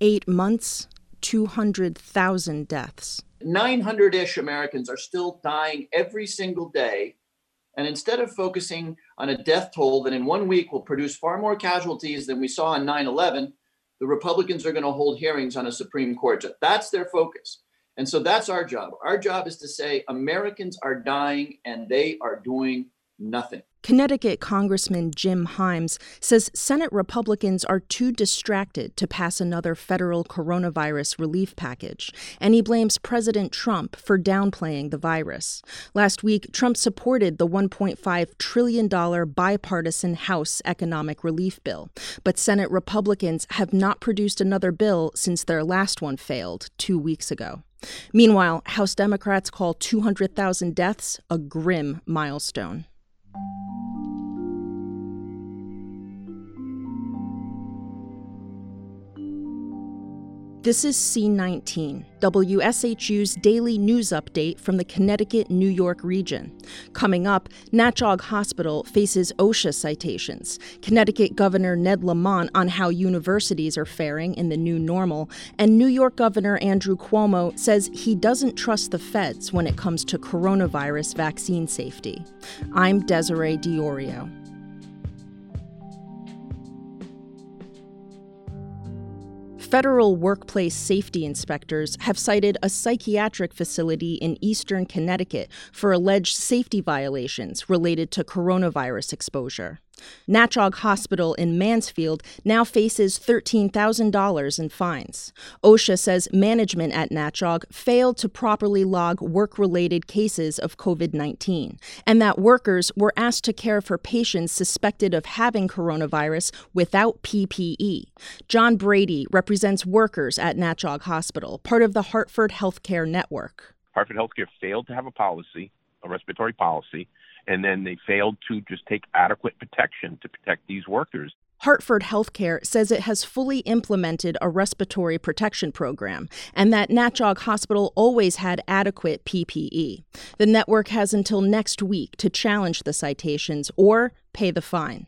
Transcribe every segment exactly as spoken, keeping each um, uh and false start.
eight months, two hundred thousand deaths. nine hundred-ish Americans are still dying every single day. And instead of focusing on a death toll that in one week will produce far more casualties than we saw on nine eleven, the Republicans are going to hold hearings on a Supreme Court judge. That's their focus. And so that's our job. Our job is to say Americans are dying and they are doing nothing. Connecticut Congressman Jim Himes says Senate Republicans are too distracted to pass another federal coronavirus relief package, and he blames President Trump for downplaying the virus. Last week, Trump supported the one point five trillion dollars bipartisan House economic relief bill, but Senate Republicans have not produced another bill since their last one failed two weeks ago. Meanwhile, House Democrats call two hundred thousand deaths a grim milestone. This is C nineteen, W S H U's daily news update from the Connecticut-New York region. Coming up, Natchog Hospital faces OSHA citations, Connecticut Governor Ned Lamont on how universities are faring in the new normal, and New York Governor Andrew Cuomo says he doesn't trust the feds when it comes to coronavirus vaccine safety. I'm Desiree Diorio. Federal workplace safety inspectors have cited a psychiatric facility in eastern Connecticut for alleged safety violations related to coronavirus exposure. Natchog Hospital in Mansfield now faces thirteen thousand dollars in fines. OSHA says management at Natchog failed to properly log work-related cases of covid nineteen, and that workers were asked to care for patients suspected of having coronavirus without P P E. John Brady represents workers at Natchog Hospital, part of the Hartford Healthcare Network. Hartford Healthcare failed to have a policy, a respiratory policy, and then they failed to just take adequate protection to protect these workers. Hartford Healthcare says it has fully implemented a respiratory protection program and that Natchog Hospital always had adequate P P E. The network has until next week to challenge the citations or pay the fine.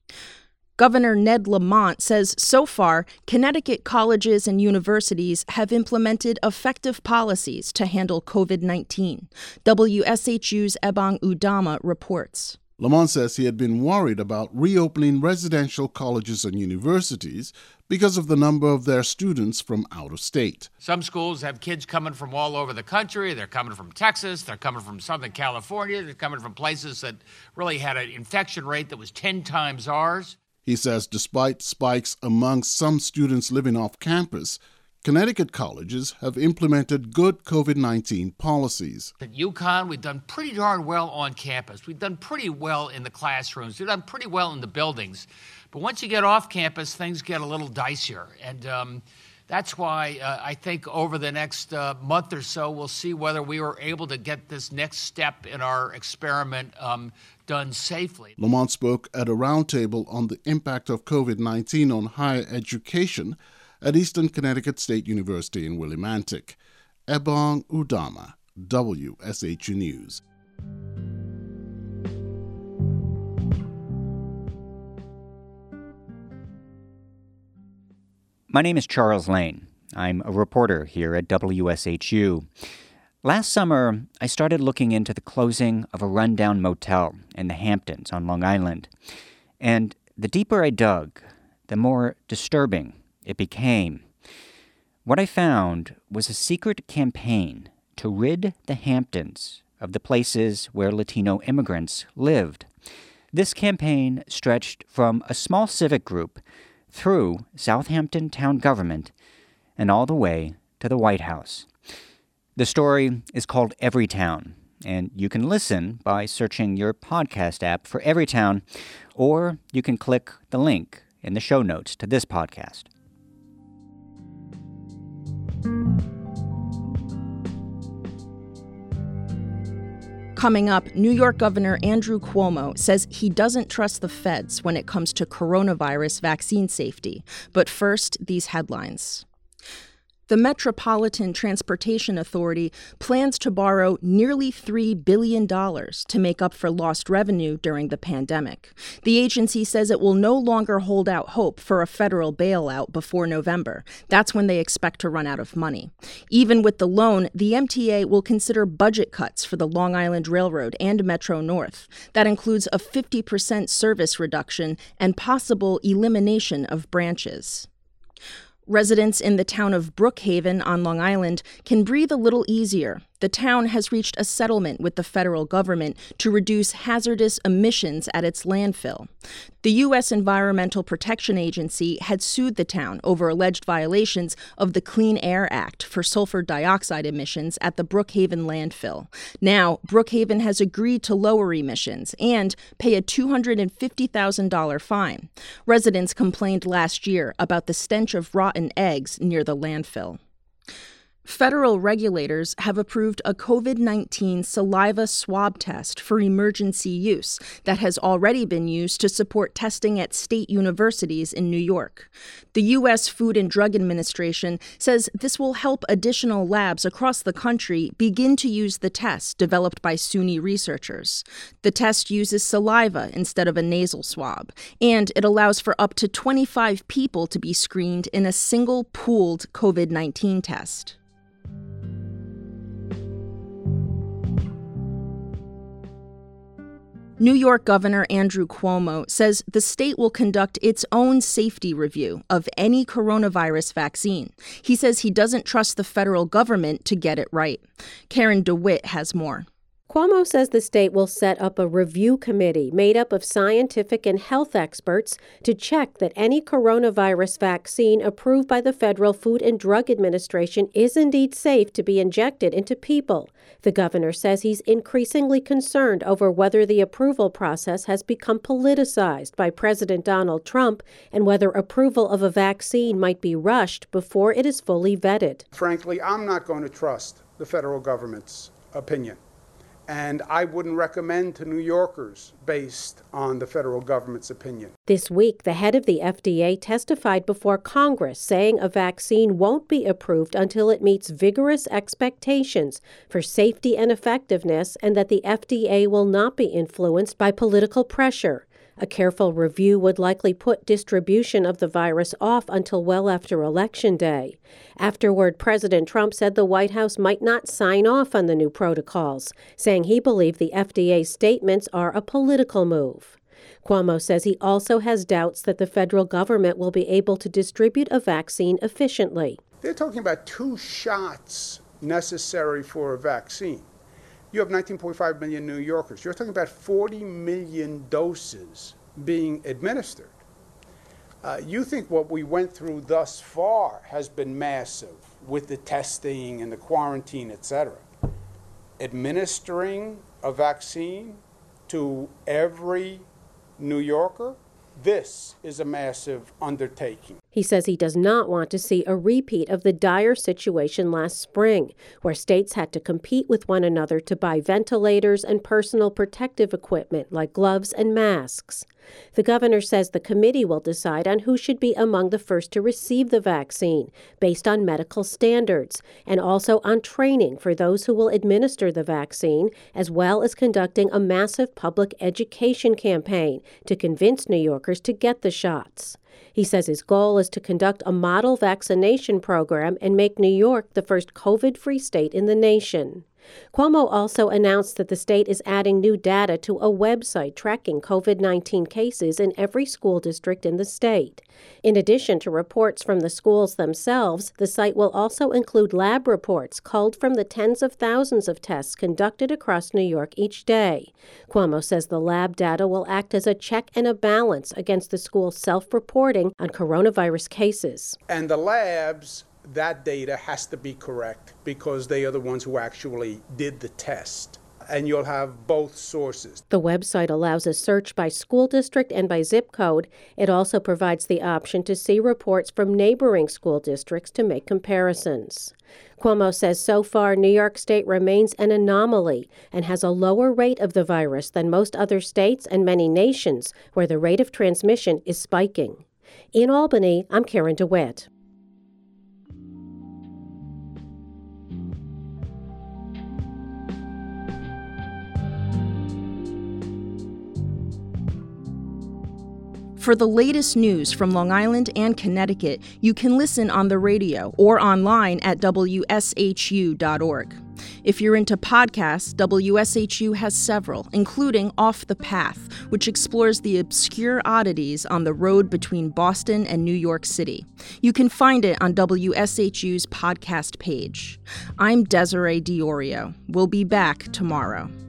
Governor Ned Lamont says so far, Connecticut colleges and universities have implemented effective policies to handle covid nineteen. W S H U's Ebong Udama reports. Lamont says he had been worried about reopening residential colleges and universities because of the number of their students from out of state. Some schools have kids coming from all over the country. They're coming from Texas. They're coming from Southern California. They're coming from places that really had an infection rate that was ten times ours. He says despite spikes among some students living off campus, Connecticut colleges have implemented good covid nineteen policies. At UConn, we've done pretty darn well on campus. We've done pretty well in the classrooms. We've done pretty well in the buildings. But once you get off campus, things get a little dicier. And um, that's why uh, I think over the next uh, month or so, we'll see whether we were able to get this next step in our experiment um, done safely. Lamont spoke at a roundtable on the impact of covid nineteen on higher education at Eastern Connecticut State University in Willimantic. Ebong Udama, W S H U News. My name is Charles Lane. I'm a reporter here at W S H U. Last summer, I started looking into the closing of a rundown motel in the Hamptons on Long Island. And the deeper I dug, the more disturbing it became. What I found was a secret campaign to rid the Hamptons of the places where Latino immigrants lived. This campaign stretched from a small civic group through Southampton town government and all the way to the White House. The story is called Everytown, and you can listen by searching your podcast app for Everytown, or you can click the link in the show notes to this podcast. Coming up, New York Governor Andrew Cuomo says he doesn't trust the feds when it comes to coronavirus vaccine safety. But first, these headlines. The Metropolitan Transportation Authority plans to borrow nearly three billion dollars to make up for lost revenue during the pandemic. The agency says it will no longer hold out hope for a federal bailout before November. That's when they expect to run out of money. Even with the loan, the M T A will consider budget cuts for the Long Island Railroad and Metro North. That includes a fifty percent service reduction and possible elimination of branches. Residents in the town of Brookhaven on Long Island can breathe a little easier. The town has reached a settlement with the federal government to reduce hazardous emissions at its landfill. The U S Environmental Protection Agency had sued the town over alleged violations of the Clean Air Act for sulfur dioxide emissions at the Brookhaven landfill. Now, Brookhaven has agreed to lower emissions and pay a two hundred fifty thousand dollars fine. Residents complained last year about the stench of rotten eggs near the landfill. Federal regulators have approved a COVID nineteen saliva swab test for emergency use that has already been used to support testing at state universities in New York. The U S Food and Drug Administration says this will help additional labs across the country begin to use the test developed by SUNY researchers. The test uses saliva instead of a nasal swab, and it allows for up to twenty-five people to be screened in a single pooled COVID nineteen test. New York Governor Andrew Cuomo says the state will conduct its own safety review of any coronavirus vaccine. He says he doesn't trust the federal government to get it right. Karen DeWitt has more. Cuomo says the state will set up a review committee made up of scientific and health experts to check that any coronavirus vaccine approved by the Federal Food and Drug Administration is indeed safe to be injected into people. The governor says he's increasingly concerned over whether the approval process has become politicized by President Donald Trump and whether approval of a vaccine might be rushed before it is fully vetted. Frankly, I'm not going to trust the federal government's opinion. And I wouldn't recommend to New Yorkers based on the federal government's opinion. This week, the head of the F D A testified before Congress, saying a vaccine won't be approved until it meets vigorous expectations for safety and effectiveness, and that the F D A will not be influenced by political pressure. A careful review would likely put distribution of the virus off until well after Election Day. Afterward, President Trump said the White House might not sign off on the new protocols, saying he believed the F D A's statements are a political move. Cuomo says he also has doubts that the federal government will be able to distribute a vaccine efficiently. They're talking about two shots necessary for a vaccine. You have nineteen point five million New Yorkers. You're talking about forty million doses being administered. Uh, you think what we went through thus far has been massive with the testing and the quarantine, et cetera. Administering a vaccine to every New Yorker, this is a massive undertaking. He says he does not want to see a repeat of the dire situation last spring, where states had to compete with one another to buy ventilators and personal protective equipment like gloves and masks. The governor says the committee will decide on who should be among the first to receive the vaccine, based on medical standards, and also on training for those who will administer the vaccine, as well as conducting a massive public education campaign to convince New Yorkers to get the shots. He says his goal is to conduct a model vaccination program and make New York the first COVID-free state in the nation. Cuomo also announced that the state is adding new data to a website tracking COVID nineteen cases in every school district in the state. In addition to reports from the schools themselves, the site will also include lab reports culled from the tens of thousands of tests conducted across New York each day. Cuomo says the lab data will act as a check and a balance against the school's self-reporting on coronavirus cases. And the labs, that data has to be correct because they are the ones who actually did the test. And you'll have both sources. The website allows a search by school district and by zip code. It also provides the option to see reports from neighboring school districts to make comparisons. Cuomo says so far New York State remains an anomaly and has a lower rate of the virus than most other states and many nations where the rate of transmission is spiking. In Albany, I'm Karen DeWitt. For the latest news from Long Island and Connecticut, you can listen on the radio or online at W S H U dot org. If you're into podcasts, W S H U has several, including Off the Path, which explores the obscure oddities on the road between Boston and New York City. You can find it on W S H U's podcast page. I'm Desiree Diorio. We'll be back tomorrow.